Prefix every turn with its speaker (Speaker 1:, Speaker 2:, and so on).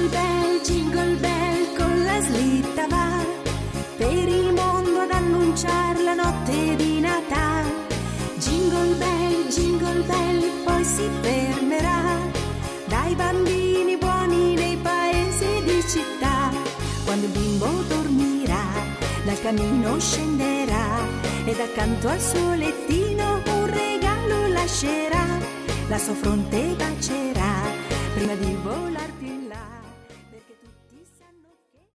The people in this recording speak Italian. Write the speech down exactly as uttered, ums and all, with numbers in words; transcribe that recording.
Speaker 1: Jingle bell, jingle bell, con la slitta va per il mondo ad annunciare la notte di Natale. Jingle bell, jingle bell, poi si fermerà dai bambini buoni nei paesi di città. Quando il bimbo dormirà, dal camino scenderà ed accanto al suo lettino un regalo lascerà. La sua fronte bacerà prima di volar